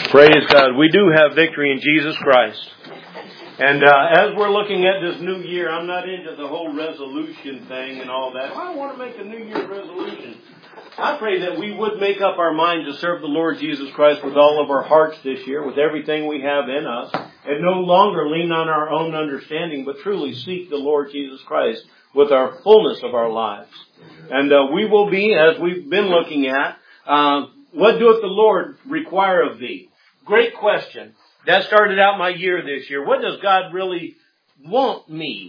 Praise God. We do have victory in Jesus Christ. And as we're looking at this new year, I'm not into the whole resolution thing and all that. I want to make a New Year's resolution. I pray that we would make up our mind to serve the Lord Jesus Christ with all of our hearts this year, with everything we have in us, and no longer lean on our own understanding, but truly seek the Lord Jesus Christ with our fullness of our lives. And we will be, as we've been looking at, what doeth the Lord require of thee? Great question. That started out my year this year. What does God really want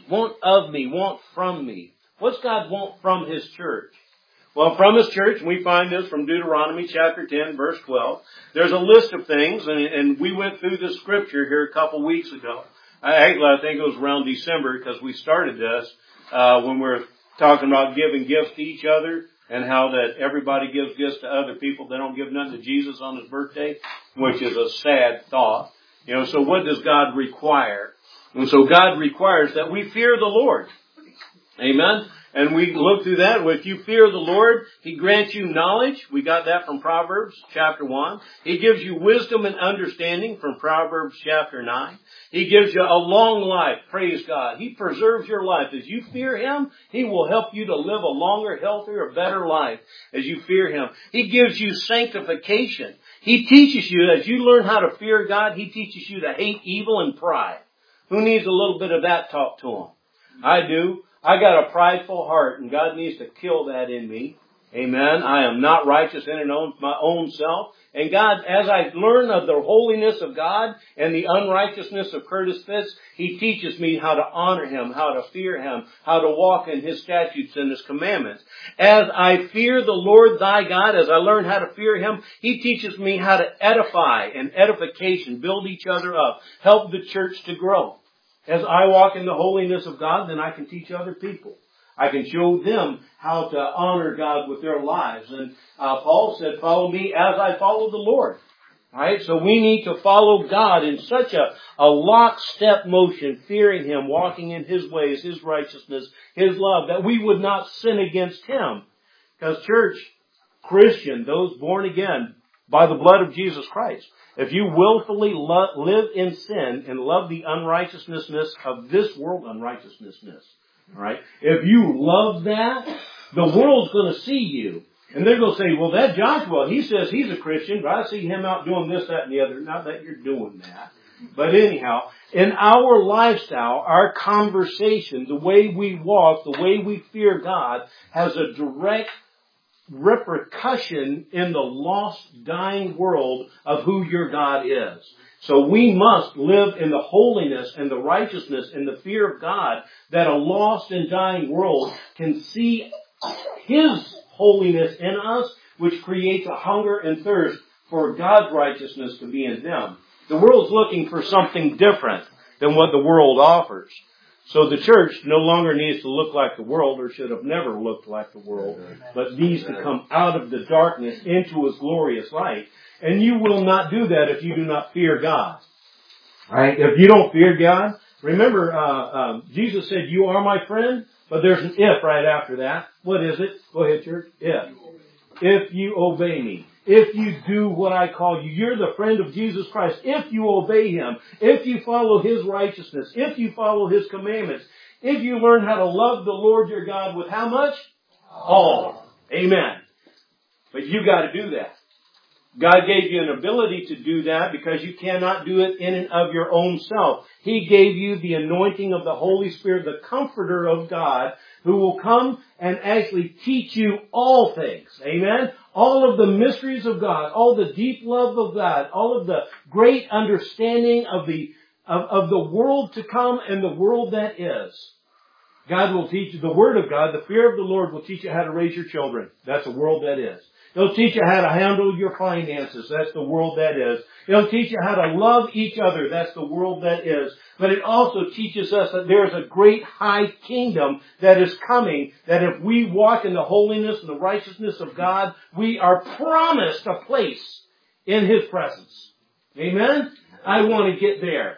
of me, want from me? What's God want from His church? Well, from His church, we find this from Deuteronomy chapter 10, verse 12. There's a list of things, and we went through this scripture here a couple weeks ago. I think it was around December because we started this when we were talking about giving gifts to each other and how that everybody gives gifts to other people. They don't give nothing to Jesus on His birthday, which is a sad thought. So what does God require? And so God requires that we fear the Lord. Amen. And we look through that. If you fear the Lord, He grants you knowledge. We got that from Proverbs chapter 1. He gives you wisdom and understanding from Proverbs chapter 9. He gives you a long life. Praise God. He preserves your life. As you fear Him, He will help you to live a longer, healthier, better life as you fear Him. He gives you sanctification. He teaches you, as you learn how to fear God, He teaches you to hate evil and pride. Who needs a little bit of that taught to them? I do. I got a prideful heart, and God needs to kill that in me. Amen. I am not righteous in my own self. And God, as I learn of the holiness of God and the unrighteousness of Curtis Fitz, He teaches me how to honor Him, how to fear Him, how to walk in His statutes and His commandments. As I fear the Lord thy God, as I learn how to fear Him, He teaches me how to edify and edification, build each other up, help the church to grow. As I walk in the holiness of God, then I can teach other people. I can show them how to honor God with their lives. And Paul said, follow me as I follow the Lord. All right? So we need to follow God in such a lockstep motion, fearing Him, walking in His ways, His righteousness, His love, that we would not sin against Him. Because church, Christian, those born again by the blood of Jesus Christ, if you willfully live in sin and love the unrighteousness of this world, all right? If you love that, the world's going to see you. And they're going to say, well, that Joshua, he says he's a Christian, but I see him out doing this, that, and the other. Not that you're doing that. But anyhow, in our lifestyle, our conversation, the way we walk, the way we fear God, has a direct repercussion in the lost, dying world of who your God is. So we must live in the holiness and the righteousness and the fear of God, that a lost and dying world can see His holiness in us, which creates a hunger and thirst for God's righteousness to be in them. The world's looking for something different than what the world offers. So the church no longer needs to look like the world, or should have never looked like the world, but needs to come out of the darkness into His glorious light. And you will not do that if you do not fear God. Right? If you don't fear God, remember, Jesus said, you are my friend, but there's an if right after that. What is it? Go ahead, church. If. If you obey me. If you do what I call you, you're the friend of Jesus Christ. If you obey Him, if you follow His righteousness, if you follow His commandments, if you learn how to love the Lord your God with how much? All. Amen. But you got to do that. God gave you an ability to do that because you cannot do it in and of your own self. He gave you the anointing of the Holy Spirit, the Comforter of God, who will come and actually teach you all things. Amen? All of the mysteries of God, all the deep love of God, all of the great understanding of the world to come and the world that is. God will teach you, the Word of God, the fear of the Lord will teach you how to raise your children. That's the world that is. It'll teach you how to handle your finances. That's the world that is. It'll teach you how to love each other. That's the world that is. But it also teaches us that there is a great high kingdom that is coming, that if we walk in the holiness and the righteousness of God, we are promised a place in His presence. Amen? I want to get there.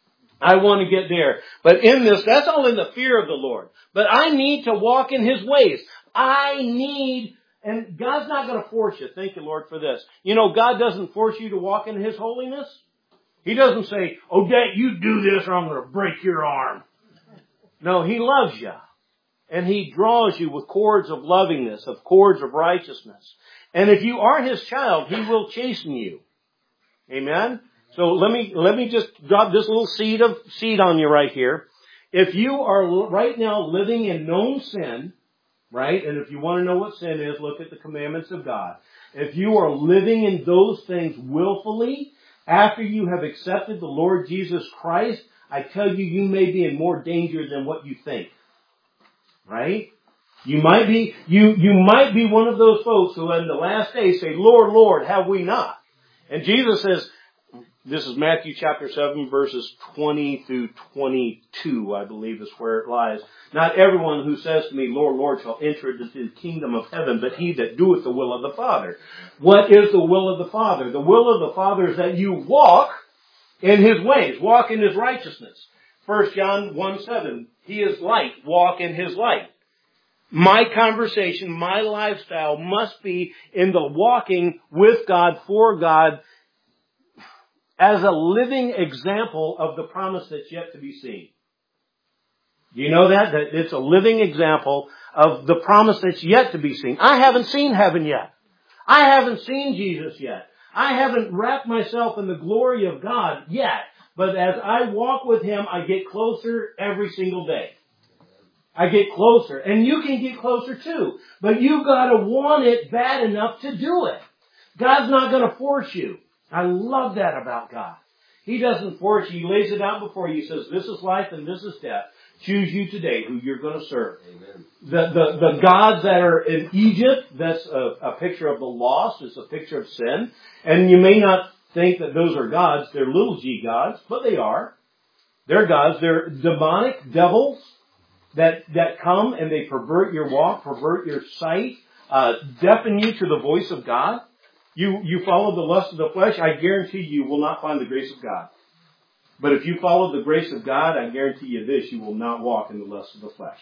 I want to get there. But in this, that's all in the fear of the Lord. But I need to walk in His ways. I need And God's not going to force you. Thank you, Lord, for this. You know, God doesn't force you to walk in His holiness. He doesn't say, Odette, you do this or I'm going to break your arm. No, He loves you. And He draws you with cords of lovingness, of cords of righteousness. And if you are His child, He will chasten you. Amen? So let me just drop this little seed on you right here. If you are right now living in known sin, right? And if you want to know what sin is, look at the commandments of God. If you are living in those things willfully, after you have accepted the Lord Jesus Christ, I tell you, you may be in more danger than what you think. Right? You might be one of those folks who in the last days say, Lord, Lord, have we not? And Jesus says, this is Matthew chapter 7, verses 20 through 22, I believe is where it lies. Not everyone who says to me, Lord, Lord, shall enter into the kingdom of heaven, but he that doeth the will of the Father. What is the will of the Father? The will of the Father is that you walk in His ways, walk in His righteousness. 1 John 1:7, He is light, walk in His light. My conversation, my lifestyle must be in the walking with God, for God, as a living example of the promise that's yet to be seen. Do you know that? That it's a living example of the promise that's yet to be seen. I haven't seen heaven yet. I haven't seen Jesus yet. I haven't wrapped myself in the glory of God yet. But as I walk with Him, I get closer every single day. I get closer. And you can get closer too. But you've got to want it bad enough to do it. God's not going to force you. I love that about God. He doesn't force you. He lays it out before you. He says, this is life and this is death. Choose you today who you're going to serve. Amen. The gods that are in Egypt, that's a picture of the lost. It's a picture of sin. And you may not think that those are gods. They're little g gods, but they are. They're gods. They're demonic devils that come and they pervert your walk, pervert your sight, deafen you to the voice of God. You follow the lust of the flesh, I guarantee you will not find the grace of God. But if you follow the grace of God, I guarantee you this, you will not walk in the lust of the flesh.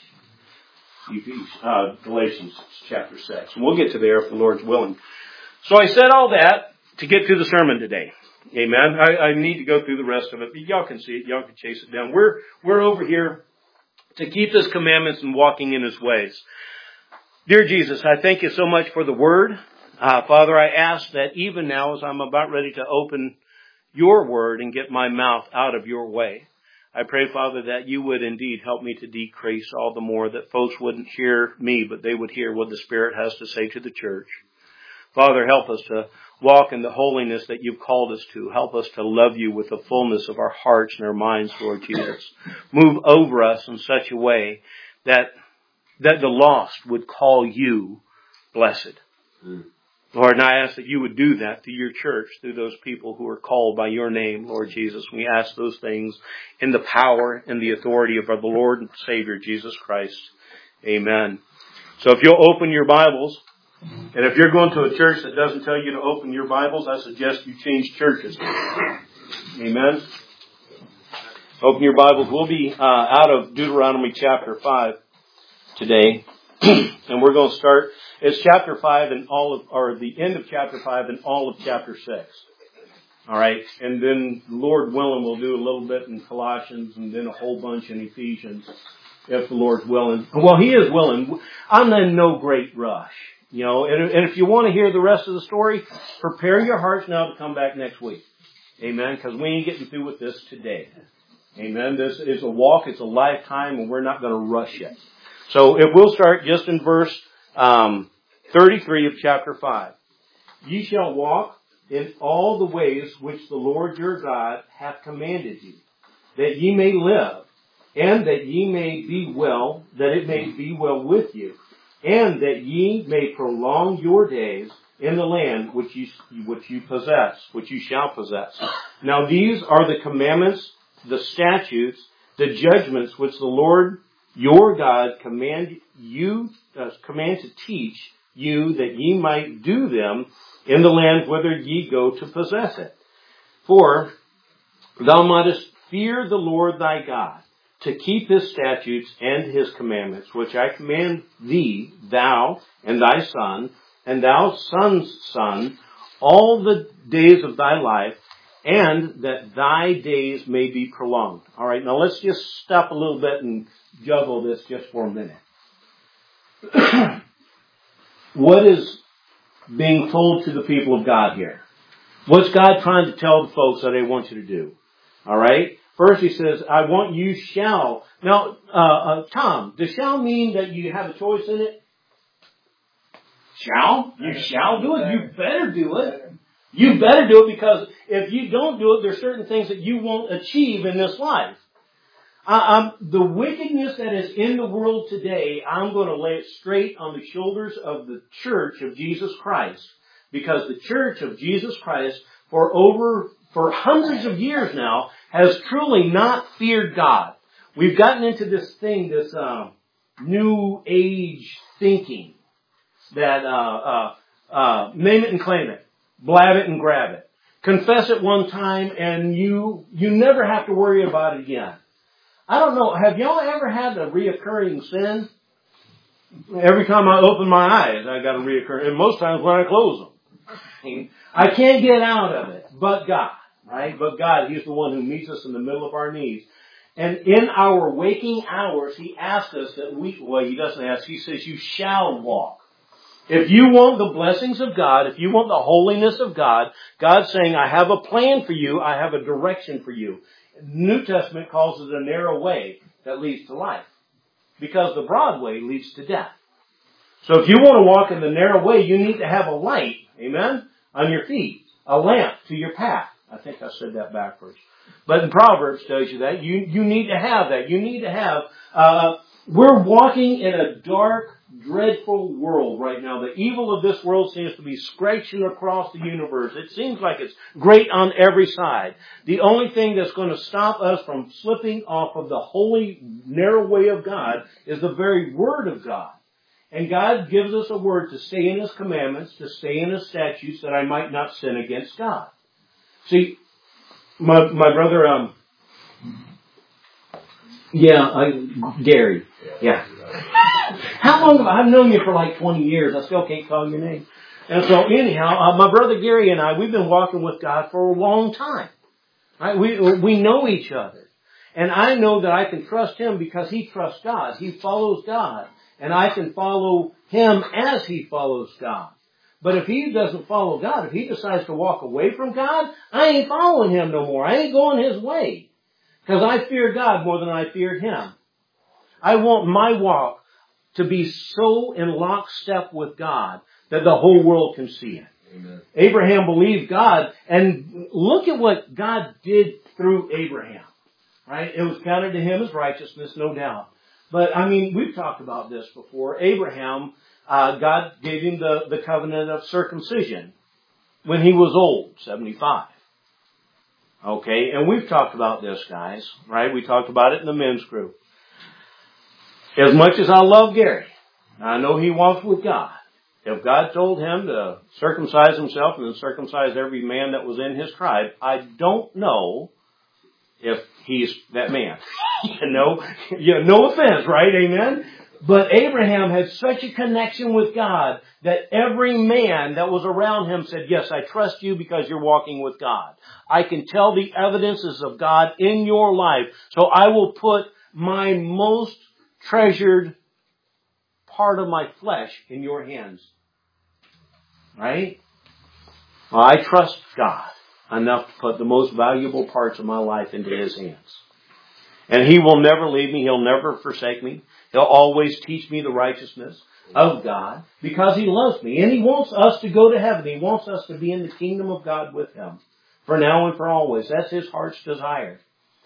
Galatians chapter 6. And we'll get to there if the Lord's willing. So I said all that to get to the sermon today. Amen. I need to go through the rest of it, but y'all can see it. Y'all can chase it down. We're over here to keep His commandments and walking in His ways. Dear Jesus, I thank you so much for the Word. Father, I ask that even now as I'm about ready to open your Word and get my mouth out of your way, I pray, Father, that you would indeed help me to decrease all the more, that folks wouldn't hear me, but they would hear what the Spirit has to say to the church. Father, help us to walk in the holiness that you've called us to. Help us to love you with the fullness of our hearts and our minds, Lord Jesus. Move over us in such a way that the lost would call you blessed. Lord, and I ask that you would do that through your church, through those people who are called by your name, Lord Jesus. We ask those things in the power and the authority of our Lord and Savior, Jesus Christ. Amen. So if you'll open your Bibles, and if you're going to a church that doesn't tell you to open your Bibles, I suggest you change churches. Amen. Open your Bibles. We'll be out of Deuteronomy chapter 5 today. And we're going to start, it's chapter 5 and the end of chapter 5 and all of chapter 6. All right. And then, Lord willing, we'll do a little bit in Colossians and then a whole bunch in Ephesians, if the Lord's willing. Well, He is willing. I'm in no great rush. You know, and if you want to hear the rest of the story, prepare your hearts now to come back next week. Amen. Because we ain't getting through with this today. Amen. This is a walk. It's a lifetime, and we're not going to rush it. So if we'll start just in verse 33 of chapter 5. Ye shall walk in all the ways which the Lord your God hath commanded you, that ye may live, and that ye may be well, that it may be well with you, and that ye may prolong your days in the land which you possess, which you shall possess. Now these are the commandments, the statutes, the judgments which the Lord your God command to teach you, that ye might do them in the land whither ye go to possess it. For thou mightest fear the Lord thy God, to keep His statutes and His commandments, which I command thee, thou and thy son, and thou son's son, all the days of thy life, and that thy days may be prolonged. All right, now let's just stop a little bit and juggle this just for a minute. What is being told to the people of God here? What's God trying to tell the folks that they want you to do? All right? First he says, I want you shall. Now, Tom, does shall mean that you have a choice in it? Shall? You shall do it. You better do it. You better do it, because if you don't do it, there's certain things that you won't achieve in this life. The wickedness that is in the world today, I'm going to lay it straight on the shoulders of the Church of Jesus Christ. Because the Church of Jesus Christ, for hundreds of years now, has truly not feared God. We've gotten into this thing, this new age thinking, that name it and claim it, blab it and grab it, confess it one time, and you never have to worry about it again. I don't know, have y'all ever had a reoccurring sin? Every time I open my eyes, I got a reoccurring, and most times when I close them. I can't get out of it, but God, right? But God, He's the one who meets us in the middle of our needs. And in our waking hours, He asks us that He doesn't ask, He says, you shall walk. If you want the blessings of God, if you want the holiness of God, God's saying, I have a plan for you, I have a direction for you. The New Testament calls it a narrow way that leads to life. Because the broad way leads to death. So if you want to walk in the narrow way, you need to have a light, amen, on your feet. A lamp to your path. I think I said that backwards. But in Proverbs tells you that. You need to have that. You need to have, we're walking in a dark, dreadful world right now. The evil of this world seems to be scratching across the universe. It seems like it's great on every side. The only thing that's going to stop us from slipping off of the holy, narrow way of God is the very Word of God. And God gives us a word to stay in His commandments, to stay in His statutes, that I might not sin against God. See, my brother, Gary. Yeah. How long have I've known you for like 20 years? I still can't call your name. And so anyhow, my brother Gary and I, we've been walking with God for a long time. Right? We know each other. And I know that I can trust him because he trusts God. He follows God. And I can follow him as he follows God. But if he doesn't follow God, if he decides to walk away from God, I ain't following him no more. I ain't going his way. Because I fear God more than I fear him. I want my walk to be so in lockstep with God that the whole world can see it. Amen. Abraham believed God, and look at what God did through Abraham. Right? It was counted to him as righteousness, no doubt. But, I mean, we've talked about this before. Abraham, God gave him the covenant of circumcision when he was old, 75. Okay, and we've talked about this, guys, right? We talked about it in the men's group. As much as I love Gary, I know he walks with God. If God told him to circumcise himself and then circumcise every man that was in his tribe, I don't know if he's that man. No offense, right? Amen? But Abraham had such a connection with God that every man that was around him said, yes, I trust you because you're walking with God. I can tell the evidences of God in your life, so I will put my most treasured part of my flesh in your hands. Right? Well, I trust God enough to put the most valuable parts of my life into His hands. And He will never leave me. He'll never forsake me. He'll always teach me the righteousness of God because He loves me. And He wants us to go to heaven. He wants us to be in the kingdom of God with Him for now and for always. That's His heart's desire.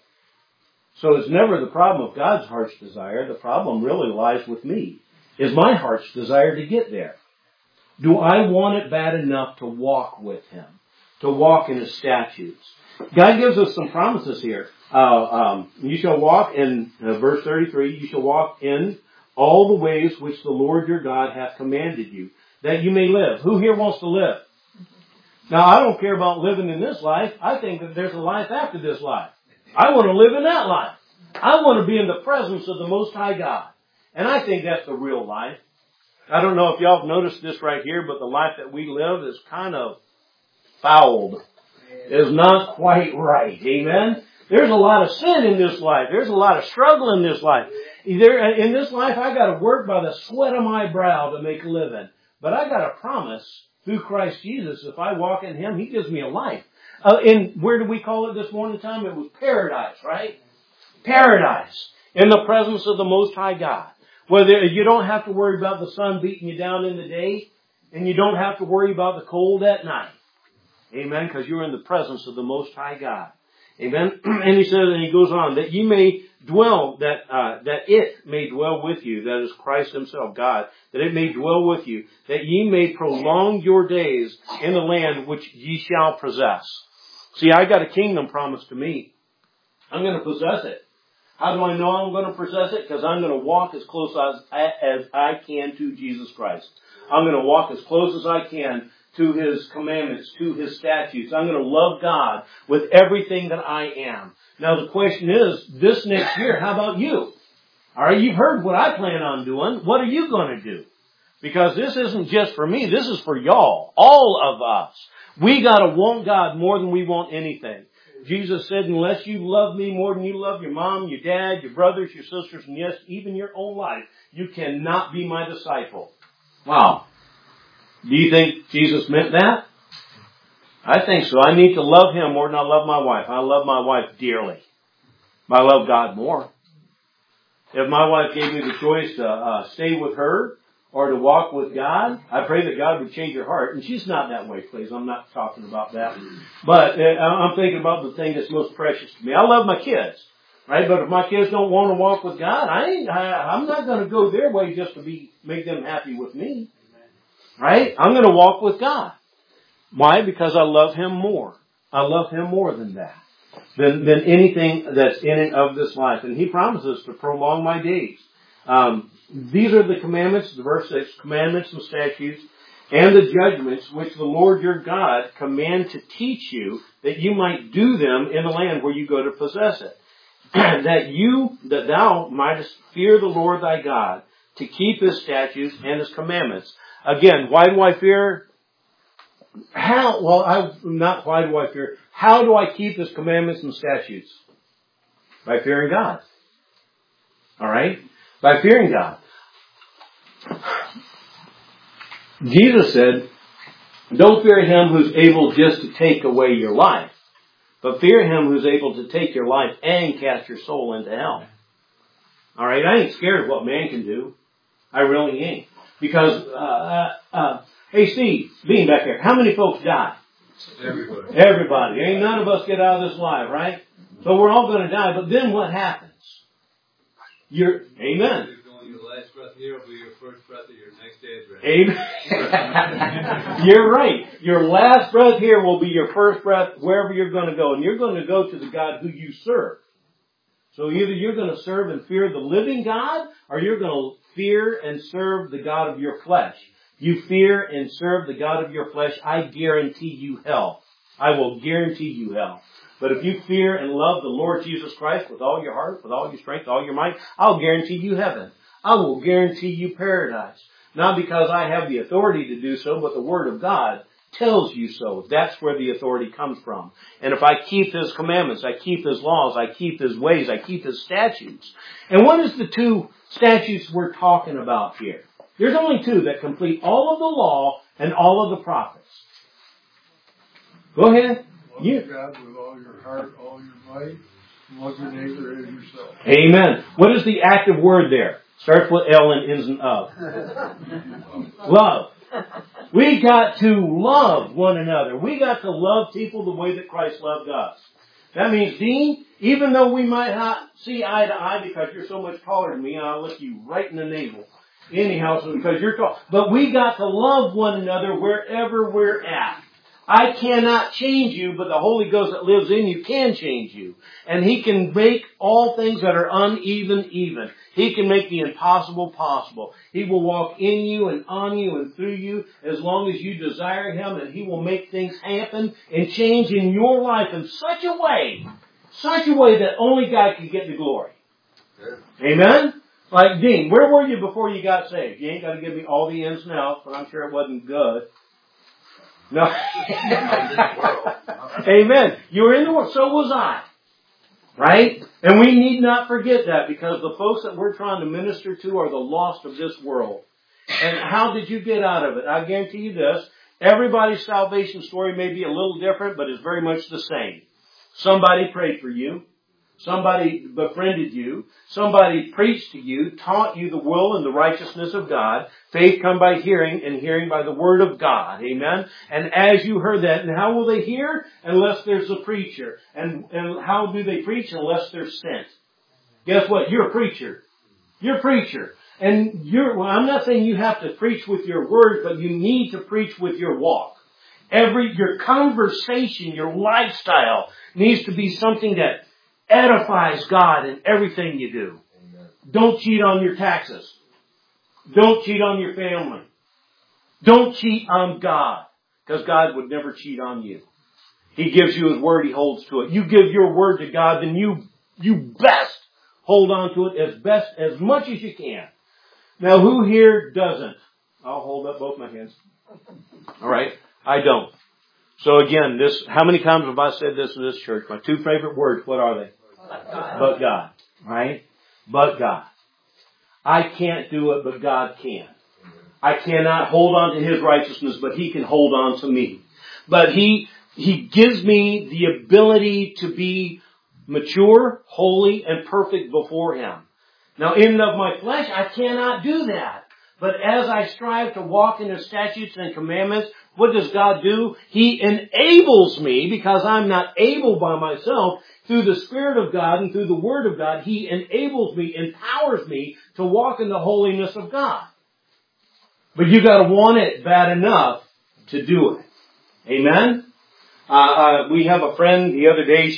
So it's never the problem of God's heart's desire. The problem really lies with me. Is my heart's desire to get there? Do I want it bad enough to walk with Him? To walk in His statutes? God gives us some promises here. You shall walk in, verse 33, you shall walk in all the ways which the Lord your God hath commanded you, that you may live. Who here wants to live? Now, I don't care about living in this life. I think that there's a life after this life. I want to live in that life. I want to be in the presence of the Most High God. And I think that's the real life. I don't know if y'all have noticed this right here, but the life that we live is kind of fouled. Is not quite right. Amen? There's a lot of sin in this life. There's a lot of struggle in this life. In this life, I got to work by the sweat of my brow to make a living. But I got a promise through Christ Jesus. If I walk in Him, He gives me a life. And where do we call it this morning time? It was paradise, right? Paradise. In the presence of the Most High God. Whether you don't have to worry about the sun beating you down in the day, and you don't have to worry about the cold at night. Amen? Because you're in the presence of the Most High God. Amen? And he says, and he goes on, that you may dwell, that it may dwell with you, that is Christ Himself, God, that it may dwell with you, that ye may prolong your days in the land which ye shall possess. See, I got a kingdom promised to me. I'm going to possess it. How do I know I'm going to possess it? Because I'm going to walk as close as I can to Jesus Christ. I'm going to walk as close as I can to His commandments, to His statutes. I'm going to love God with everything that I am. Now the question is, this next year, how about you? Alright, you've heard what I plan on doing. What are you going to do? Because this isn't just for me, this is for y'all. All of us. We got to want God more than we want anything. Jesus said, unless you love me more than you love your mom, your dad, your brothers, your sisters, and yes, even your own life, you cannot be my disciple. Wow. Do you think Jesus meant that? I think so. I need to love Him more than I love my wife. I love my wife dearly. I love God more. If my wife gave me the choice to stay with her or to walk with God, I pray that God would change her heart. And she's not that way, please. I'm not talking about that. But I'm thinking about the thing that's most precious to me. I love my kids, right? But if my kids don't want to walk with God, I'm not going to go their way just to make them happy with me. Right? I'm going to walk with God. Why? Because I love Him more. I love Him more than that. Than anything that's in and of this life. And He promises to prolong my days. These are the commandments, the verse 6, commandments and statutes, and the judgments which the Lord your God command to teach you, that you might do them in the land where you go to possess it. that thou mightest fear the Lord thy God, to keep His statutes and His commandments. Again, why do I fear? How do I fear? How do I keep His commandments and statutes? By fearing God. Alright? By fearing God. Jesus said, don't fear Him who's able just to take away your life, but fear Him who's able to take your life and cast your soul into hell. Alright? I ain't scared of what man can do. I really ain't. Because, hey Steve, being back there, how many folks die? Everybody. Ain't none of us get out of this life, right? So we're all going to die, but then what happens? Amen. Your last breath here will be your first breath of your next day's rest. Amen. You're right. Your last breath here will be your first breath wherever you're going to go. And you're going to go to the God who you serve. So either you're going to serve and fear the living God, or you're going to fear and serve the God of your flesh. You fear and serve the God of your flesh, I guarantee you hell. I will guarantee you hell. But if you fear and love the Lord Jesus Christ with all your heart, with all your strength, all your might, I'll guarantee you heaven. I will guarantee you paradise. Not because I have the authority to do so, but the Word of God tells you so. That's where the authority comes from. And if I keep His commandments, I keep His laws, I keep His ways, I keep His statutes. And what is the two statutes we're talking about here? There's only two that complete all of the law and all of the prophets. Go ahead. Love God with all your heart, all your might, and love your neighbor as yourself. Amen. What is the active word there? Starts with L and ends in of. Love. We got to love one another. We got to love people the way that Christ loved us. That means, Dean, even though we might not see eye to eye because you're so much taller than me, and I'll look you right in the navel. Anyhow, so because you're tall. But we got to love one another wherever we're at. I cannot change you, but the Holy Ghost that lives in you can change you. And He can make all things that are uneven, even. He can make the impossible possible. He will walk in you and on you and through you as long as you desire Him, and He will make things happen and change in your life in such a way that only God can get the glory. Amen? Like, Dean, where were you before you got saved? You ain't got to give me all the ins and outs, but I'm sure it wasn't good. No. Amen. You were in the world. So was I. Right? And we need not forget that, because the folks that we're trying to minister to are the lost of this world. And how did you get out of it? I guarantee you this. Everybody's salvation story may be a little different, but it's very much the same. Somebody prayed for you. Somebody befriended you. Somebody preached to you, taught you the will and the righteousness of God. Faith come by hearing, and hearing by the word of God. Amen? And as you heard that, and how will they hear? Unless there's a preacher. And how do they preach? Unless they're sent. Guess what? You're a preacher. You're a preacher. And I'm not saying you have to preach with your words, but you need to preach with your walk. Your conversation, your lifestyle needs to be something that edifies God in everything you do. Amen. Don't cheat on your taxes. Don't cheat on your family. Don't cheat on God, because God would never cheat on you. He gives you His word. He holds to it. You give your word to God, then you best hold on to it as much as you can. Now, who here doesn't? I'll hold up both my hands. All right? I don't. So again, how many times have I said this in this church? My two favorite words, what are they? But God. Right? But God. I can't do it, but God can. I cannot hold on to His righteousness, but He can hold on to me. But He gives me the ability to be mature, holy, and perfect before Him. Now, in and of my flesh, I cannot do that. But as I strive to walk in His statutes and commandments, what does God do? He enables me, because I'm not able by myself, through the Spirit of God and through the Word of God, He enables me, empowers me to walk in the holiness of God. But you got to want it bad enough to do it. Amen? We have a friend the other day,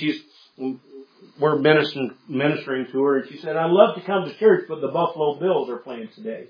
we're ministering to her, and she said, "I'd love to come to church, but the Buffalo Bills are playing today."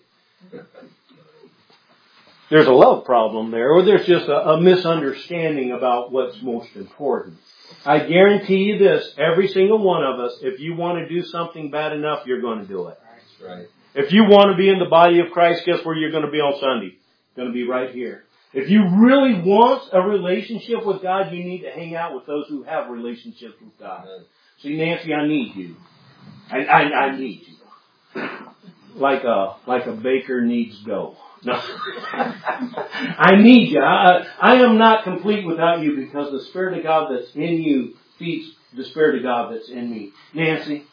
There's a love problem there, or there's just a misunderstanding about what's most important. I guarantee you this, every single one of us, if you want to do something bad enough, you're going to do it. That's right. If you want to be in the body of Christ, guess where you're going to be on Sunday? You're going to be right here. If you really want a relationship with God, you need to hang out with those who have relationships with God. See, Nancy, I need you. I need you. Like a baker needs dough. No. I need you. I am not complete without you, because the Spirit of God that's in you feeds the Spirit of God that's in me. Nancy,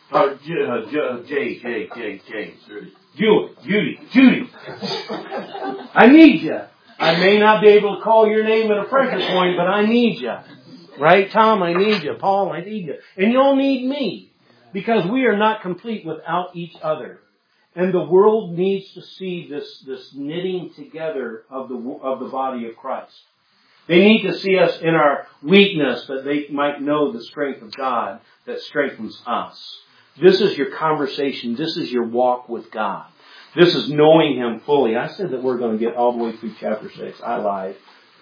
Judy. I need you. I may not be able to call your name at a pressure point, but I need you. Right? Tom, I need you. Paul, I need you. And you'll need me, because we are not complete without each other. And the world needs to see this knitting together of the body of Christ. They need to see us in our weakness, that they might know the strength of God that strengthens us. This is your conversation. This is your walk with God. This is knowing Him fully. I said that we're going to get all the way through chapter 6. I lied.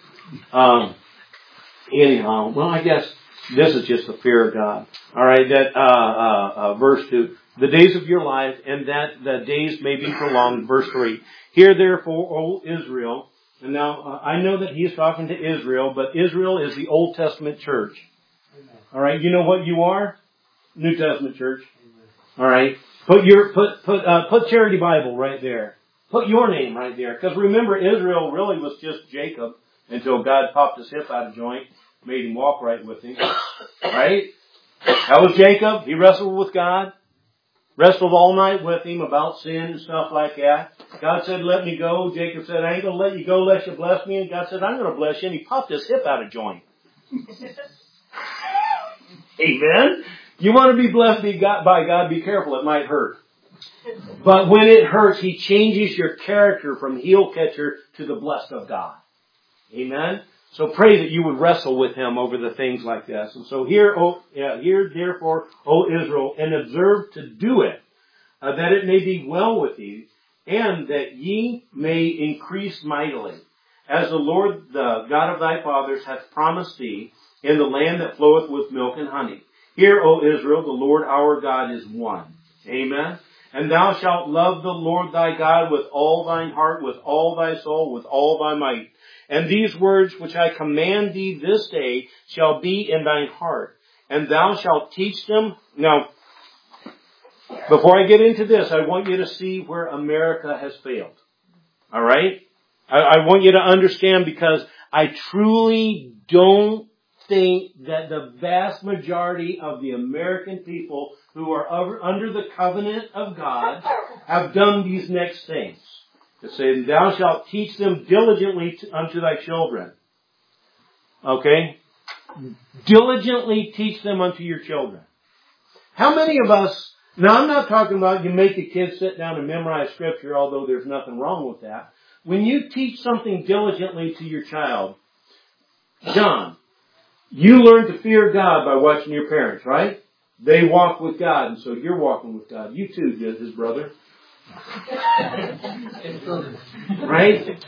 Anyhow, well, I guess this is just the fear of God. All right, that verse 2. The days of your life, and that the days may be prolonged. Verse 3. Hear therefore, O Israel. And now, I know that He's talking to Israel, but Israel is the Old Testament church. All right, you know what you are? New Testament church. All right. Put Charity Bible right there. Put your name right there. Because remember, Israel really was just Jacob until God popped his hip out of joint, made him walk right with Him. Right? That was Jacob. He wrestled with God. Wrestled all night with Him about sin and stuff like that. God said, "Let me go." Jacob said, "I ain't going to let you go unless you bless me." And God said, "I'm going to bless you." And He popped his hip out of joint. Amen? You want to be blessed by God, be careful. It might hurt. But when it hurts, He changes your character from heel catcher to the blessed of God. Amen? So pray that you would wrestle with Him over the things like this. And so hear therefore, O Israel, and observe to do it, that it may be well with you, and that ye may increase mightily, as the Lord, the God of thy fathers, hath promised thee, in the land that floweth with milk and honey. Hear, O Israel, the Lord our God is one. Amen. And thou shalt love the Lord thy God with all thine heart, with all thy soul, with all thy might. And these words which I command thee this day shall be in thine heart. And thou shalt teach them. Now, before I get into this, I want you to see where America has failed. All right? I want you to understand, because I truly don't think that the vast majority of the American people who are under the covenant of God have done these next things. To say, thou shalt teach them diligently unto thy children. Okay? Diligently teach them unto your children. How many of us, now I'm not talking about you make the kids sit down and memorize scripture, although there's nothing wrong with that. When you teach something diligently to your child, John, you learn to fear God by watching your parents, right? They walk with God, and so you're walking with God. You too, his brother. Right?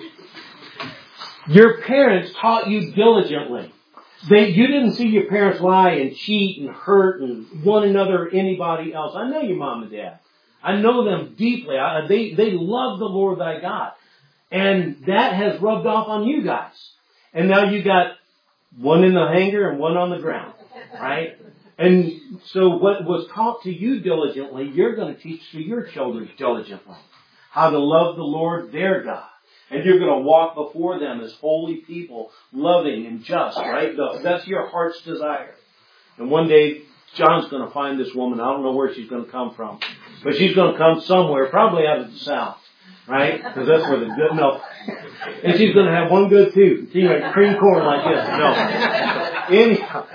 Your parents taught you diligently. You didn't see your parents lie and cheat and hurt and one another or anybody else. I know your mom and dad. I know them deeply. They love the Lord thy God. And that has rubbed off on you guys. And now you got one in the hangar and one on the ground. Right? And so what was taught to you diligently, you're going to teach to your children diligently. How to love the Lord their God. And you're going to walk before them as holy people, loving and just, right? That's your heart's desire. And one day, John's going to find this woman. I don't know where she's going to come from. But she's going to come somewhere, probably out of the South. Right? Because that's where the good milk. And she's going to have one good tooth. She's going to cream corn like this. No. Anyhow.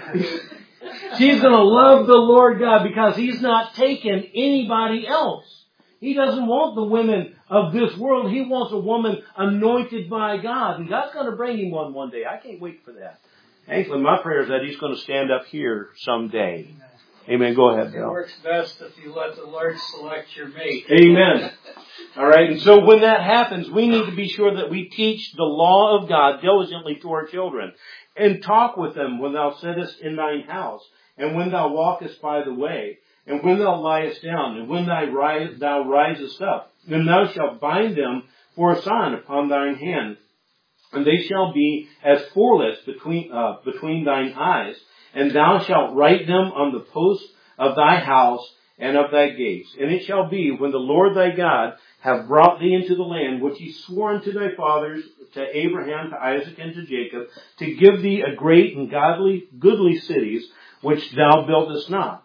She's going to love the Lord God because He's not taken anybody else. He doesn't want the women of this world. He wants a woman anointed by God. And God's going to bring him one day. I can't wait for that. Actually, my prayer is that he's going to stand up here someday. Amen. Go ahead, Bill. It works best if you let the Lord select your mate. Amen. All right. And so when that happens, we need to be sure that we teach the law of God diligently to our children. And talk with them when thou sittest in thine house, and when thou walkest by the way, and when thou liest down, and when thou risest up. And thou shalt bind them for a sign upon thine hand, and they shall be as forelets between thine eyes. And thou shalt write them on the posts of thy house and of thy gates. And it shall be, when the Lord thy God have brought thee into the land which he swore unto thy fathers, to Abraham, to Isaac, and to Jacob, to give thee a great and goodly cities, which thou buildest not,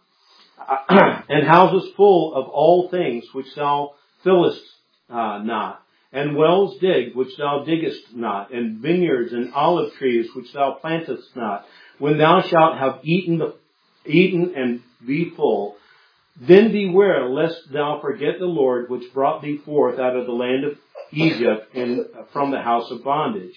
and houses full of all things which thou fillest not, and wells digged which thou diggest not, and vineyards and olive trees which thou plantest not. When thou shalt have eaten and be full, then beware lest thou forget the Lord which brought thee forth out of the land of Egypt and from the house of bondage.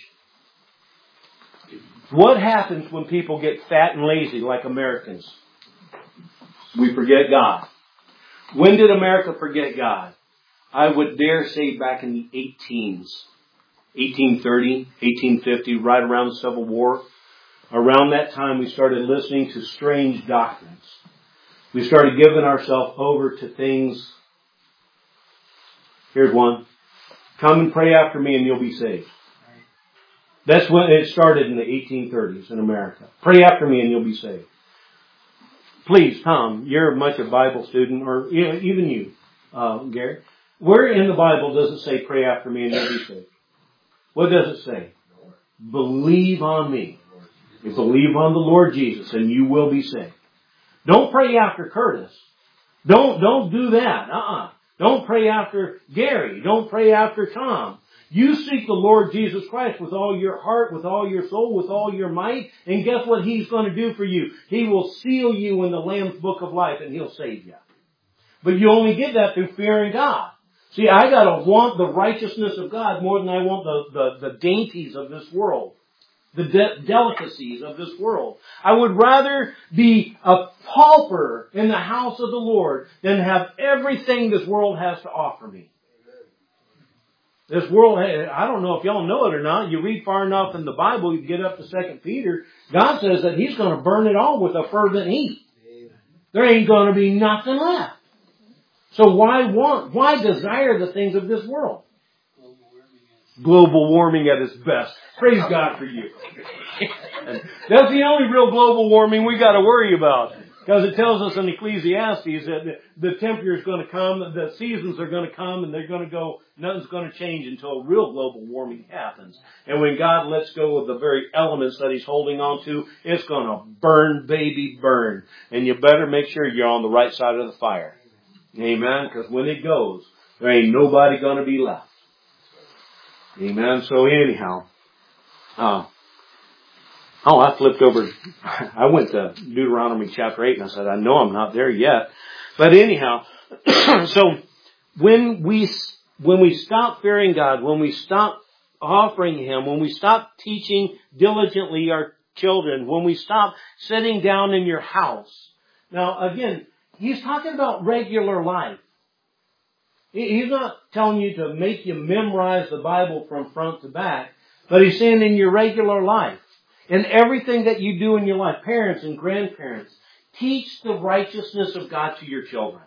What happens when people get fat and lazy like Americans? We forget God. When did America forget God? I would dare say back in the 18s. 1830, 1850, right around the Civil War. Around that time we started listening to strange doctrines. We started giving ourselves over to things. Here's one. Come and pray after me and you'll be saved. That's when it started in the 1830s in America. Pray after me and you'll be saved. Please, Tom, you're much a Bible student, or even you, Gary. Where in the Bible does it say pray after me and you'll be saved? What does it say? Believe on me. You believe on the Lord Jesus and you will be saved. Don't pray after Curtis. Don't do that. Don't pray after Gary. Don't pray after Tom. You seek the Lord Jesus Christ with all your heart, with all your soul, with all your might. And guess what He's going to do for you? He will seal you in the Lamb's Book of Life and He'll save you. But you only get that through fearing God. See, I got to want the righteousness of God more than I want the dainties of this world. The delicacies of this world. I would rather be a pauper in the house of the Lord than have everything this world has to offer me. This world, I don't know if y'all know it or not. You read far enough in the Bible, you get up to 2 Peter. God says that He's going to burn it all with a fervent heat. There ain't going to be nothing left. So why desire the things of this world? Global warming at its best. Praise God for you. That's the only real global warming we got to worry about. Because it tells us in Ecclesiastes that the temperature is going to come, the seasons are going to come, and they're going to go, nothing's going to change until real global warming happens. And when God lets go of the very elements that He's holding on to, it's going to burn, baby, burn. And you better make sure you're on the right side of the fire. Amen? Because when it goes, there ain't nobody going to be left. Amen? So anyhow, I flipped over. I went to Deuteronomy chapter 8 and I said, I know I'm not there yet. But anyhow, so when we stop fearing God, when we stop offering Him, when we stop teaching diligently our children, when we stop sitting down in your house. Now again, He's talking about regular life. He's not telling you to make you memorize the Bible from front to back, but He's saying in your regular life. In everything that you do in your life, parents and grandparents, teach the righteousness of God to your children.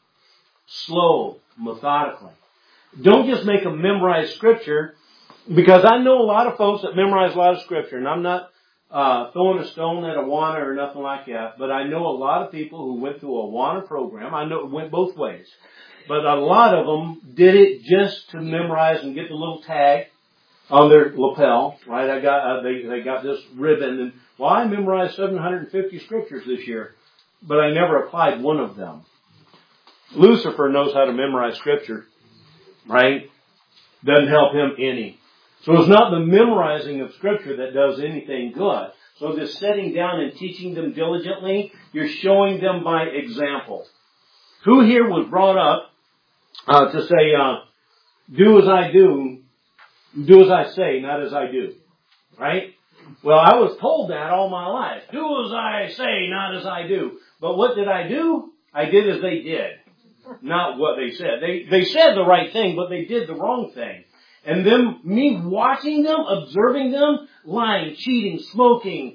Slow, methodically. Don't just make them memorize Scripture, because I know a lot of folks that memorize a lot of Scripture, and I'm not throwing a stone at Awana or nothing like that, but I know a lot of people who went through a Awana program. I know it went both ways. But a lot of them did it just to memorize and get the little tag on their lapel, right? They got this ribbon, and I memorized 750 scriptures this year, but I never applied one of them. Lucifer knows how to memorize scripture, right? Doesn't help him any. So it's not the memorizing of scripture that does anything good. So this setting down and teaching them diligently, you're showing them by example. Who here was brought up to say, do as I do, do as I say, not as I do. Right? Well, I was told that all my life. Do as I say, not as I do. But what did I do? I did as they did. Not what they said. They said the right thing, but they did the wrong thing. And then me watching them, observing them, lying, cheating, smoking,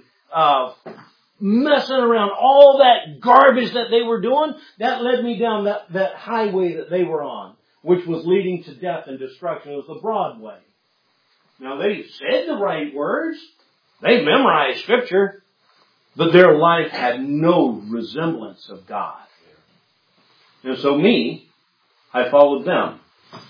messing around, all that garbage that they were doing, that led me down that highway that they were on, which was leading to death and destruction. It was the broad way. Now they said the right words. They memorized scripture, but their life had no resemblance of God. And so I followed them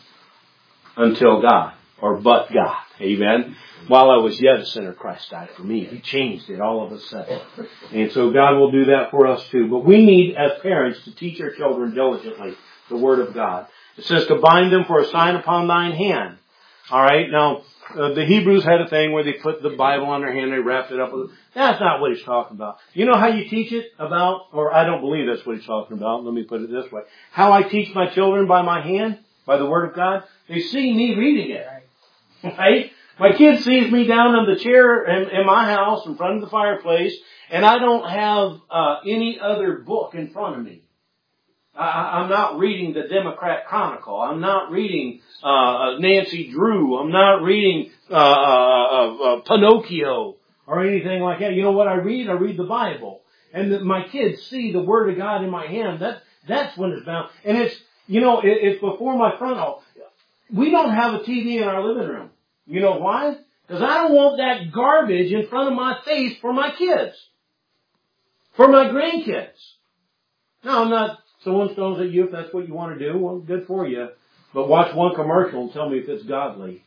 until God, or but God. Amen. While I was yet a sinner, Christ died for me. He changed it all of a sudden. And so God will do that for us too. But we need, as parents, to teach our children diligently the Word of God. It says to bind them for a sign upon thine hand. All right. Now, the Hebrews had a thing where they put the Bible on their hand, they wrapped it up. That's not what he's talking about. You know how you teach it about, or I don't believe that's what he's talking about. Let me put it this way. How I teach my children by my hand, by the Word of God. They see me reading it. Right? My kid sees me down on the chair in my house in front of the fireplace, and I don't have any other book in front of me. I'm not reading the Democrat Chronicle. I'm not reading Nancy Drew. I'm not reading Pinocchio or anything like that. You know what I read? I read the Bible. And my kids see the Word of God in my hand. That's when it's bound. And it's before my frontal. We don't have a TV in our living room. You know why? Because I don't want that garbage in front of my face for my kids. For my grandkids. Now, I'm not throwing stones at you if that's what you want to do. Well, good for you. But watch one commercial and tell me if it's godly.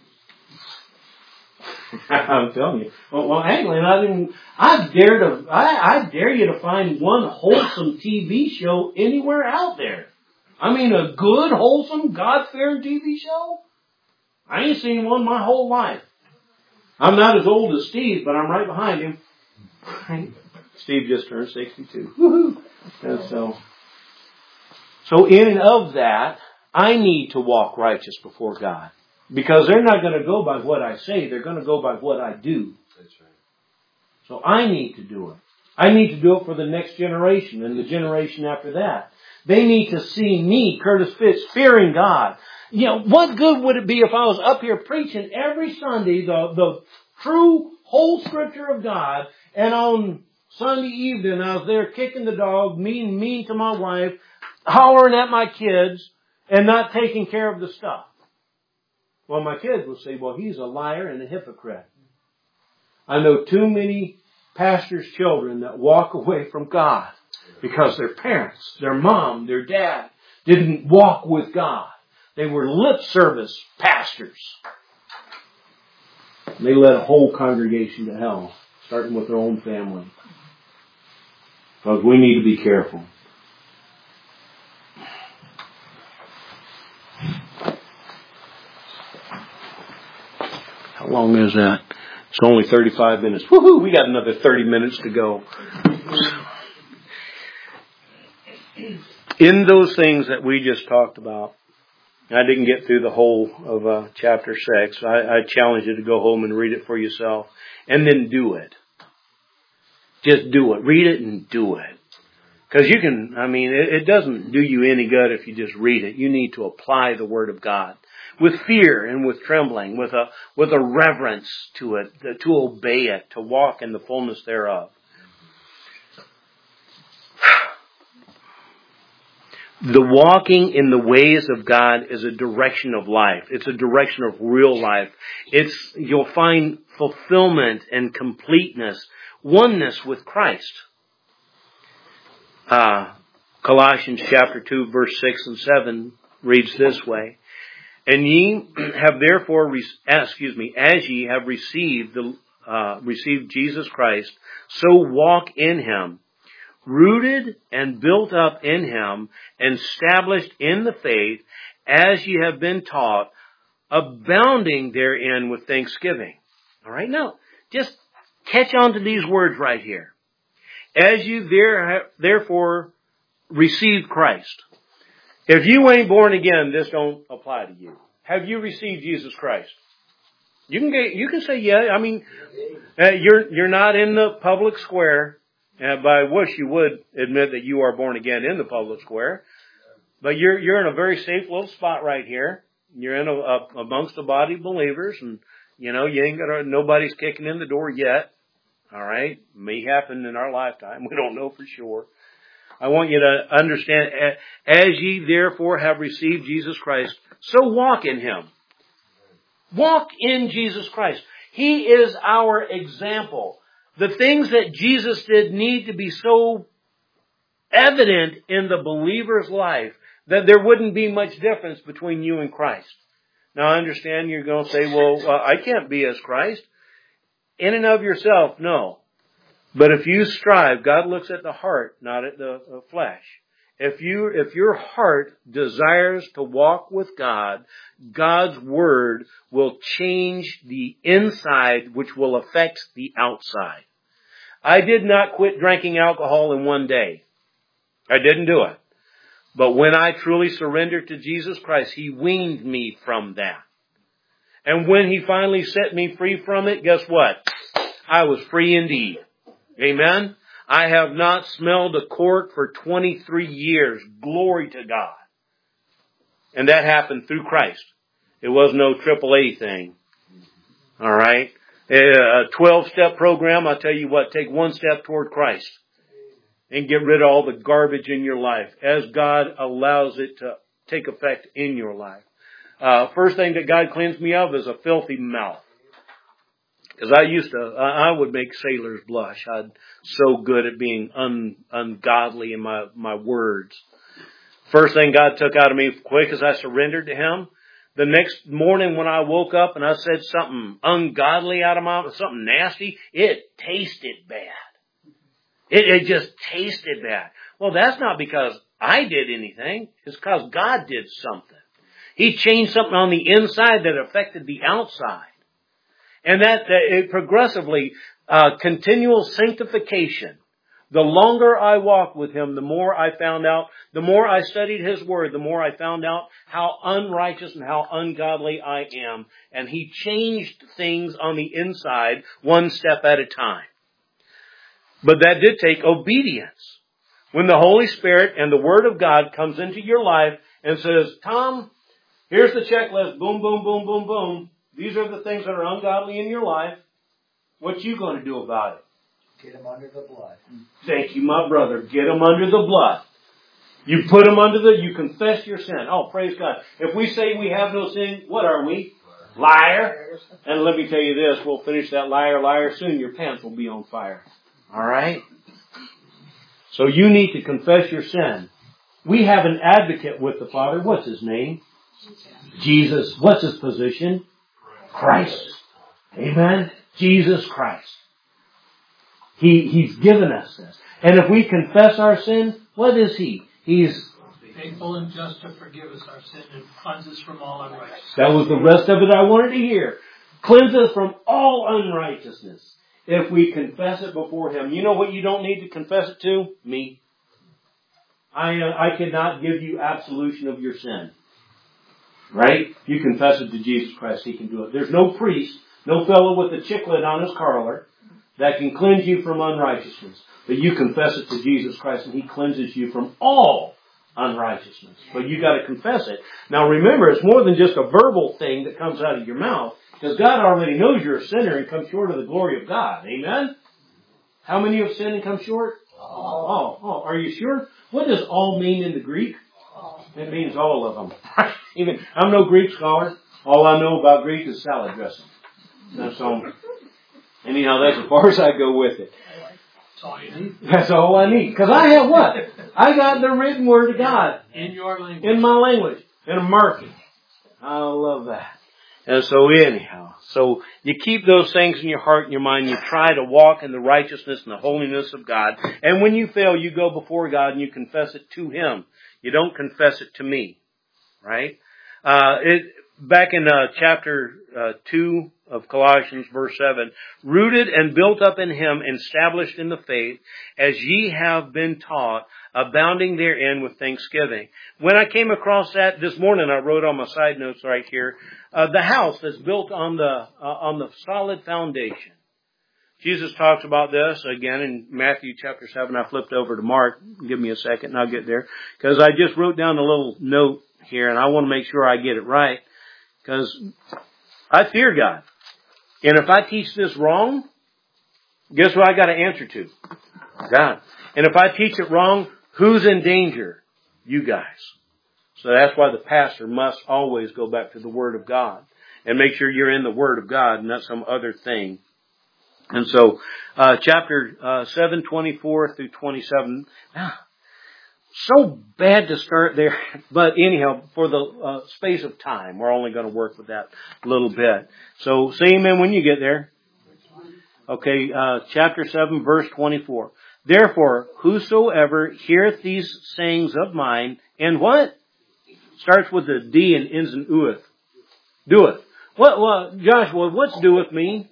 I'm telling you. Well, Anglin, I dare you to find one wholesome TV show anywhere out there. I mean, a good, wholesome, God-fearing TV show? I ain't seen one my whole life. I'm not as old as Steve, but I'm right behind him. Steve just turned 62. Woohoo! And so in and of that, I need to walk righteous before God. Because they're not going to go by what I say. They're going to go by what I do. That's right. So I need to do it. I need to do it for the next generation and the generation after that. They need to see me, Curtis Fitz, fearing God. You know, what good would it be if I was up here preaching every Sunday the true whole Scripture of God, and on Sunday evening I was there kicking the dog, mean to my wife, hollering at my kids and not taking care of the stuff. Well, my kids will say, well, he's a liar and a hypocrite. I know too many pastors' children that walk away from God because their parents, their mom, their dad didn't walk with God. They were lip service pastors. They led a whole congregation to hell, starting with their own family. Because we need to be careful. How long is that? It's only 35 minutes. Woohoo! We got another 30 minutes to go. In those things that we just talked about, I didn't get through the whole of chapter 6. I challenge you to go home and read it for yourself. And then do it. Just do it. Read it and do it. Because you can, it doesn't do you any good if you just read it. You need to apply the Word of God. With fear and with trembling, with a reverence to it, to obey it, to walk in the fullness thereof. The walking in the ways of God is a direction of life. It's a direction of real life. You'll find fulfillment and completeness, oneness with Christ. Colossians chapter 2 verse 6 and 7 reads this way. And ye have therefore, as ye have received Jesus Christ, so walk in Him, rooted and built up in Him, and established in the faith, as ye have been taught, abounding therein with thanksgiving. All right, now, just catch on to these words right here. As you therefore received Christ. If you ain't born again, this don't apply to you. Have you received Jesus Christ? You can say yeah. You're not in the public square. But I wish you would admit that you are born again in the public square. But you're in a very safe little spot right here. You're in amongst the body of believers, and nobody's kicking in the door yet. All right, may happen in our lifetime. We don't know for sure. I want you to understand, as ye therefore have received Jesus Christ, so walk in Him. Walk in Jesus Christ. He is our example. The things that Jesus did need to be so evident in the believer's life that there wouldn't be much difference between you and Christ. Now I understand you're going to say, well, I can't be as Christ. In and of yourself, no. But if you strive, God looks at the heart, not at the flesh. If your heart desires to walk with God, God's Word will change the inside, which will affect the outside. I did not quit drinking alcohol in one day. I didn't do it. But when I truly surrendered to Jesus Christ, He weaned me from that. And when He finally set me free from it, guess what? I was free indeed. Amen? I have not smelled a cork for 23 years. Glory to God. And that happened through Christ. It was no AAA thing. All right? A 12-step program, I'll tell you what, take one step toward Christ. And get rid of all the garbage in your life as God allows it to take effect in your life. First thing that God cleansed me of is a filthy mouth. Because I would make sailors blush. I'm so good at being ungodly in my words. First thing God took out of me quick as I surrendered to Him. The next morning when I woke up and I said something ungodly out of my mouth, something nasty, it tasted bad. It just tasted bad. Well, that's not because I did anything. It's because God did something. He changed something on the inside that affected the outside. And that it progressively, continual sanctification. The longer I walked with Him, the more I found out, the more I studied His Word, the more I found out how unrighteous and how ungodly I am. And He changed things on the inside one step at a time. But that did take obedience. When the Holy Spirit and the Word of God comes into your life and says, Tom, here's the checklist, boom, boom, boom, boom, boom. These are the things that are ungodly in your life. What you going to do about it? Get them under the blood. Thank you, my brother. Get them under the blood. You put them you confess your sin. Oh, praise God. If we say we have no sin, what are we? Liar. And let me tell you this, we'll finish that liar, soon your pants will be on fire. Alright? So you need to confess your sin. We have an advocate with the Father. What's his name? Jesus. What's his position? Christ. Amen? Jesus Christ. He's given us this. And if we confess our sin, what is He? He's faithful and just to forgive us our sin and cleanse us from all unrighteousness. That was the rest of it I wanted to hear. Cleanse us from all unrighteousness. If we confess it before Him. You know what you don't need to confess it to? Me. I cannot give you absolution of your sin. Right? You confess it to Jesus Christ, He can do it. There's no priest, no fellow with a chiclet on his collar that can cleanse you from unrighteousness. But you confess it to Jesus Christ and He cleanses you from all unrighteousness. But you got to confess it. Now remember, it's more than just a verbal thing that comes out of your mouth. Because God already knows you're a sinner and come short of the glory of God. Amen? How many have sinned and come short? Oh, are you sure? What does all mean in the Greek? It means all of them. Even I'm no Greek scholar. All I know about Greek is salad dressing. That's all. Anyhow, that's as far as I go with it. That's all you need. That's all I need. Because I have what? I got the written word of God. In your language. In my language. In a marking. I love that. And so anyhow, so you keep those things in your heart and your mind. You try to walk in the righteousness and the holiness of God. And when you fail, you go before God and you confess it to Him. You don't confess it to me. Right? Back in chapter 2 of Colossians, verse 7, rooted and built up in Him, established in the faith, as ye have been taught, abounding therein with thanksgiving. When I came across that this morning, I wrote on my side notes right here, the house that's built on the solid foundation. Jesus talks about this again in Matthew chapter 7. I flipped over to Mark. Give me a second and I'll get there. Because I just wrote down a little note here and I want to make sure I get it right. Because I fear God. And if I teach this wrong, guess what I got to answer to? God. And if I teach it wrong, who's in danger? You guys. So that's why the pastor must always go back to the Word of God. And make sure you're in the Word of God and not some other thing. And so, chapter 7, 24 through 27. So bad to start there. But anyhow, for the space of time, we're only going to work with that a little bit. So say amen when you get there. Okay, chapter 7, verse 24. Therefore, whosoever heareth these sayings of mine, and what? Starts with a D and ends in ueth. Doeth. Well, Joshua, what's doeth mean?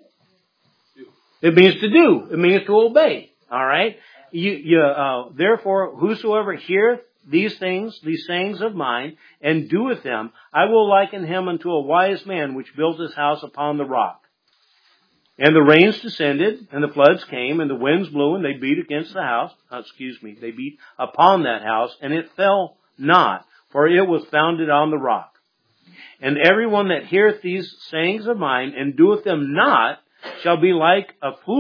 It means to do. It means to obey. Alright? Therefore, whosoever heareth these sayings of mine, and doeth them, I will liken him unto a wise man which built his house upon the rock. And the rains descended, and the floods came, and the winds blew, and they beat against the house. They beat upon that house, and it fell not, for it was founded on the rock. And everyone that heareth these sayings of mine, and doeth them not, shall be like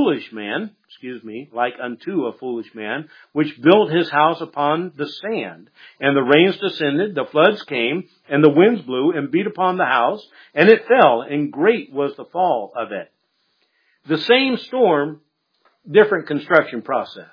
unto a foolish man, which built his house upon the sand. And the rains descended, the floods came, and the winds blew, and beat upon the house, and it fell, and great was the fall of it. The same storm, different construction process.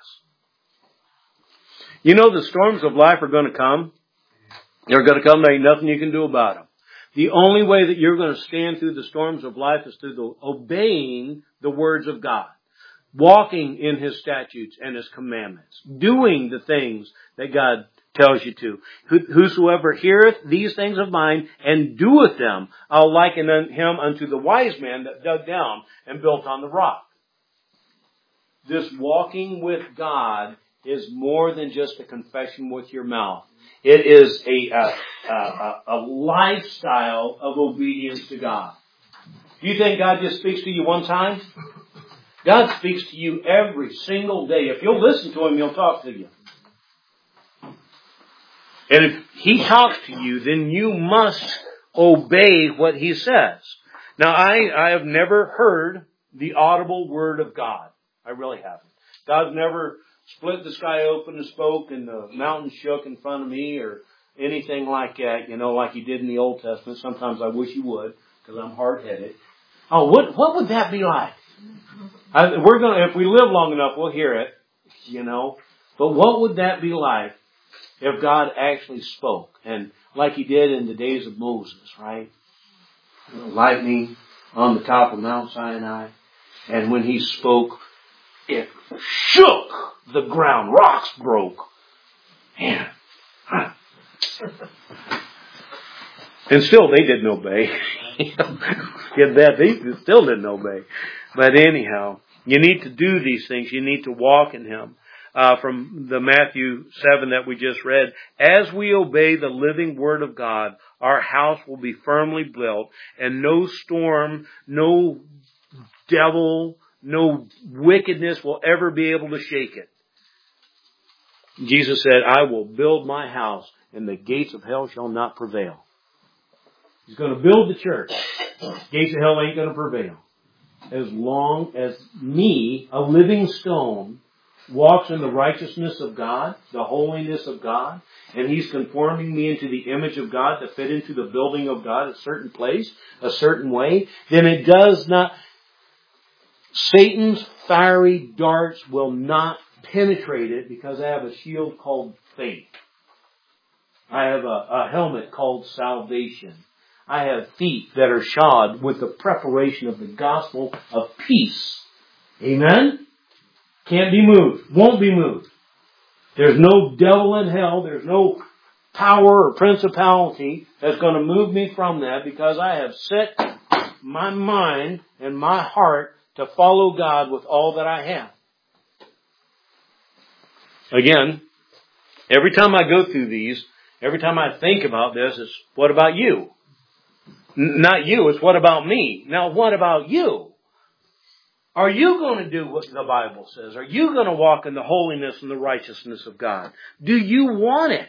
You know the storms of life are going to come. They're going to come. There ain't nothing you can do about them. The only way that you're going to stand through the storms of life is through the obeying the words of God. Walking in His statutes and His commandments. Doing the things that God tells you to. Whosoever heareth these things of mine and doeth them, I'll liken him unto the wise man that dug down and built on the rock. This walking with God is more than just a confession with your mouth. It is a lifestyle of obedience to God. Do you think God just speaks to you one time? God speaks to you every single day. If you'll listen to Him, He'll talk to you. And if He talks to you, then you must obey what He says. Now, I have never heard the audible word of God. I really haven't. God's never split the sky open and spoke and the mountains shook in front of me or anything like that, like He did in the Old Testament. Sometimes I wish He would because I'm hard-headed. Oh, what would that be like? If we live long enough, we'll hear it, But what would that be like if God actually spoke? And like He did in the days of Moses, right? Lightning on the top of Mount Sinai. And when He spoke, it shook the ground. Rocks broke. Man. And still they didn't obey. Get that? They still didn't obey. But anyhow, you need to do these things. You need to walk in Him. From the Matthew 7 that we just read, as we obey the living Word of God, our house will be firmly built, and no storm, no devil, no wickedness will ever be able to shake it. Jesus said, I will build my house, and the gates of hell shall not prevail. He's going to build the church. Gates of hell ain't going to prevail. As long as me, a living stone, walks in the righteousness of God, the holiness of God, and He's conforming me into the image of God to fit into the building of God, a certain place, a certain way, then it does not, Satan's fiery darts will not penetrate it because I have a shield called faith. I have a helmet called salvation. I have feet that are shod with the preparation of the gospel of peace. Amen? Can't be moved. Won't be moved. There's no devil in hell. There's no power or principality that's going to move me from that because I have set my mind and my heart to follow God with all that I have. Again, every time I go through these, every time I think about this, it's what about you? Not you, it's what about me? Now what about you? Are you going to do what the Bible says? Are you going to walk in the holiness and the righteousness of God? Do you want it?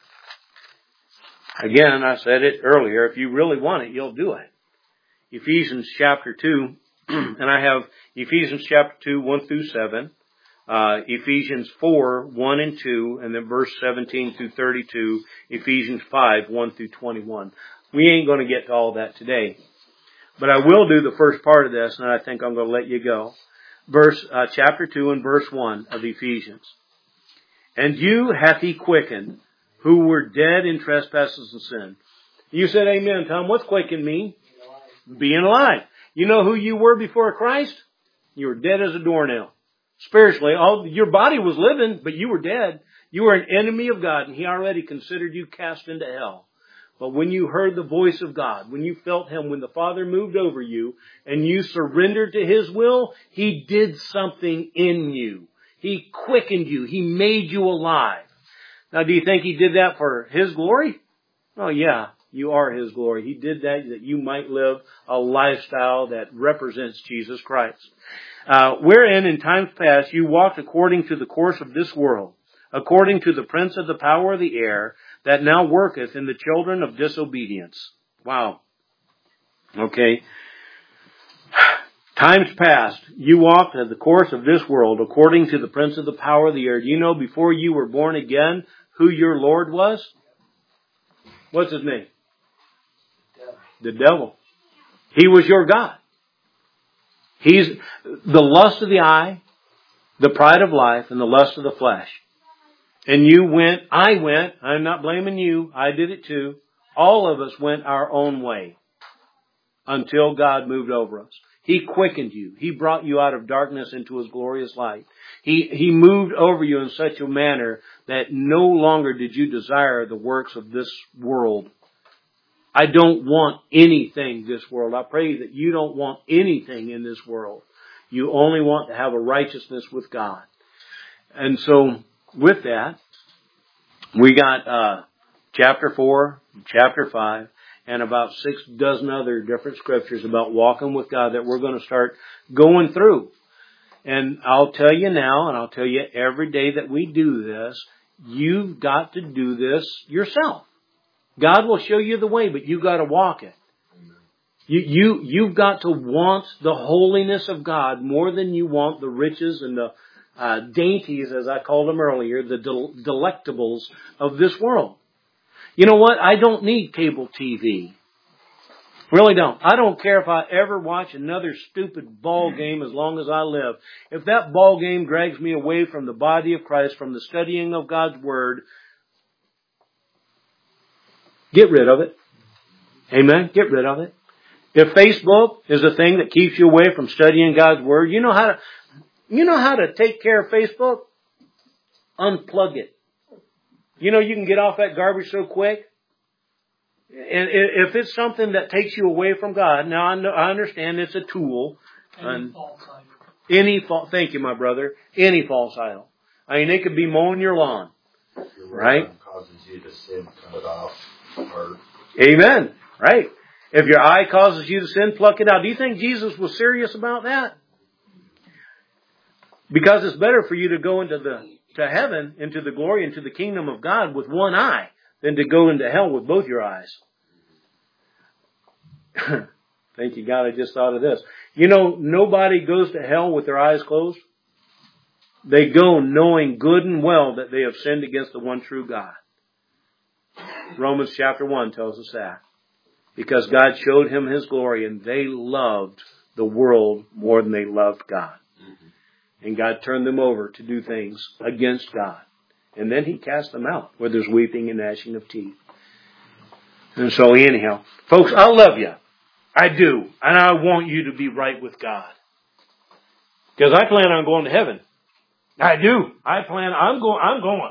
Again, I said it earlier, if you really want it, you'll do it. Ephesians chapter 2, and I have Ephesians chapter 2, 1 through 7, Ephesians 4, 1 and 2, and then verse 17 through 32, Ephesians 5, 1 through 21. We ain't going to get to all that today. But I will do the first part of this, and I think I'm going to let you go. Chapter 2 and verse 1 of Ephesians. And you hath He quickened, who were dead in trespasses and sin. You said amen, Tom. What's quicken mean? Being alive. You know who you were before Christ? You were dead as a doornail. Spiritually, your body was living, but you were dead. You were an enemy of God, and He already considered you cast into hell. But when you heard the voice of God, when you felt Him, when the Father moved over you, and you surrendered to His will, He did something in you. He quickened you. He made you alive. Now, do you think He did that for His glory? Oh, yeah, you are His glory. He did that you might live a lifestyle that represents Jesus Christ. Wherein in times past you walked according to the course of this world, according to the prince of the power of the air, that now worketh in the children of disobedience. Wow. Okay. Times past, you walked in the course of this world according to the prince of the power of the air. Do you know before you were born again who your Lord was? What's his name? The devil. He was your God. He's the lust of the eye, the pride of life, and the lust of the flesh. And I went, I'm not blaming you, I did it too. All of us went our own way until God moved over us. He quickened you. He brought you out of darkness into His glorious light. He moved over you in such a manner that no longer did you desire the works of this world. I don't want anything this world. I pray that you don't want anything in this world. You only want to have a righteousness with God. And so, with that, we got chapter 4, chapter 5, and about 6 dozen other different scriptures about walking with God that we're going to start going through. And I'll tell you now, and I'll tell you every day that we do this, you've got to do this yourself. God will show you the way, but you've got to walk it. You've got to want the holiness of God more than you want the riches and the dainties, as I called them earlier, the delectables of this world. You know what? I don't need cable TV. Really don't. I don't care if I ever watch another stupid ball game as long as I live. If that ball game drags me away from the body of Christ, from the studying of God's Word, get rid of it. Amen? Get rid of it. If Facebook is the thing that keeps you away from studying God's Word, you know how to take care of Facebook? Unplug it. You know you can get off that garbage so quick. And if it's something that takes you away from God, now I understand it's a tool. Thank you, my brother. Any false idol. I mean, it could be mowing your lawn. Right? Causes you to sin, cut it off. Or... Amen. Right. If your eye causes you to sin, pluck it out. Do you think Jesus was serious about that? Because it's better for you to go to heaven, into the glory, into the kingdom of God with one eye, than to go into hell with both your eyes. Thank you, God, I just thought of this. You know, nobody goes to hell with their eyes closed. They go knowing good and well that they have sinned against the one true God. Romans chapter 1 tells us that. Because God showed him his glory and they loved the world more than they loved God. And God turned them over to do things against God. And then he cast them out where there's weeping and gnashing of teeth. And so anyhow, folks, I love you. I do. And I want you to be right with God. Because I plan on going to heaven. I do. I'm going.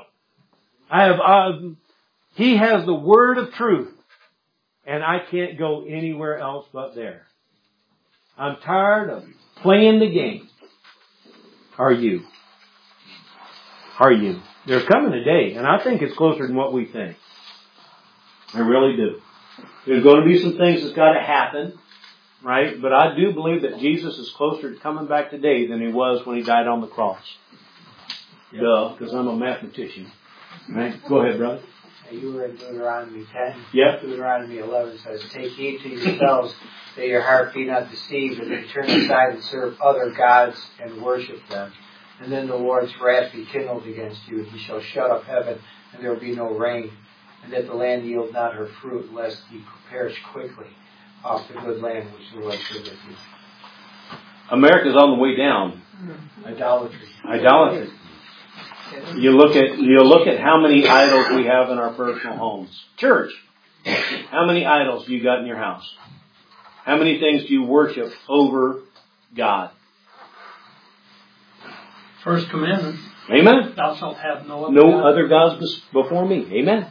He has the word of truth. And I can't go anywhere else but there. I'm tired of playing the game. Are you? Are you? There's coming a day, and I think it's closer than what we think. I really do. There's going to be some things that's got to happen, right? But I do believe that Jesus is closer to coming back today than he was when he died on the cross. Duh, because I'm a mathematician. Right? Go ahead, brother. You were in Deuteronomy 10. Yep. Deuteronomy 11 says, "Take heed to yourselves that your heart be not deceived, and you turn aside and serve other gods and worship them. And then the Lord's wrath be kindled against you, and he shall shut up heaven, and there will be no rain, and that the land yield not her fruit, lest ye perish quickly off the good land which the Lord giveth you." America's on the way down. Idolatry. You look at how many idols we have in our personal homes. Church, how many idols do you got in your house? How many things do you worship over God? First commandment. Amen. Thou shalt have no other gods before me. Amen.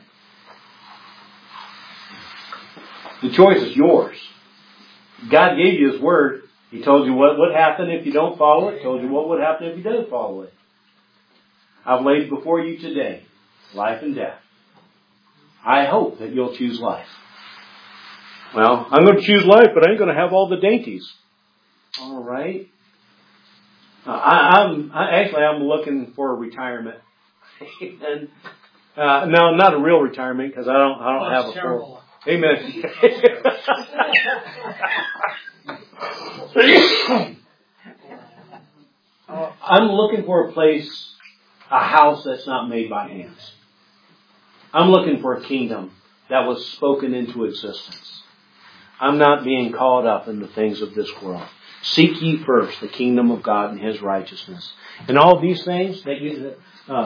The choice is yours. God gave you his word. He told you what would happen if you don't follow it. Told you what would happen if you don't follow it. I've laid before you today life and death. I hope that you'll choose life. Well, I'm going to choose life, but I ain't going to have all the dainties. All right. I'm looking for a retirement. And, no, not a real retirement because I don't have a full. Amen. I'm looking for a place, a house that's not made by hands. I'm looking for a kingdom that was spoken into existence. I'm not being caught up in the things of this world. Seek ye first the kingdom of God and his righteousness. And all these things, food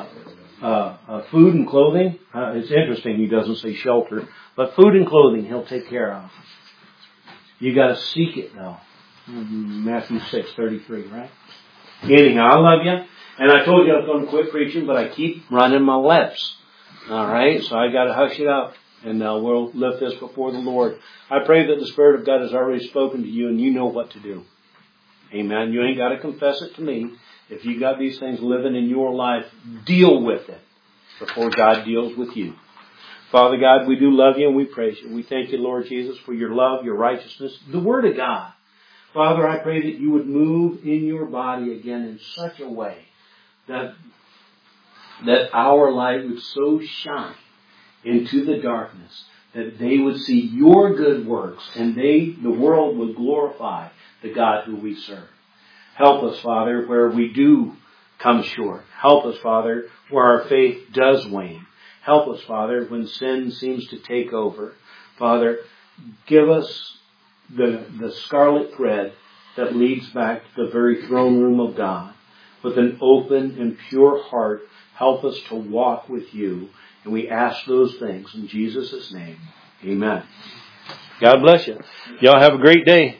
and clothing, it's interesting he doesn't say shelter, but food and clothing he'll take care of. You got to seek it though. Matthew 6:33, right? Anyhow, I love you. And I told you I was going to quit preaching, but I keep running my lips. All right? So I got to hush it up. And we'll lift this before the Lord. I pray that the Spirit of God has already spoken to you and you know what to do. Amen. You ain't got to confess it to me. If you got these things living in your life, deal with it before God deals with you. Father God, we do love you and we praise you. We thank you, Lord Jesus, for your love, your righteousness, the Word of God. Father, I pray that you would move in your body again in such a way that our light would so shine into the darkness that they would see your good works and the world would glorify the God who we serve. Help us, Father, where we do come short. Help us, Father, where our faith does wane. Help us, Father, when sin seems to take over. Father, give us the scarlet thread that leads back to the very throne room of God. With an open and pure heart, help us to walk with you. And we ask those things in Jesus' name. Amen. God bless you. Y'all have a great day.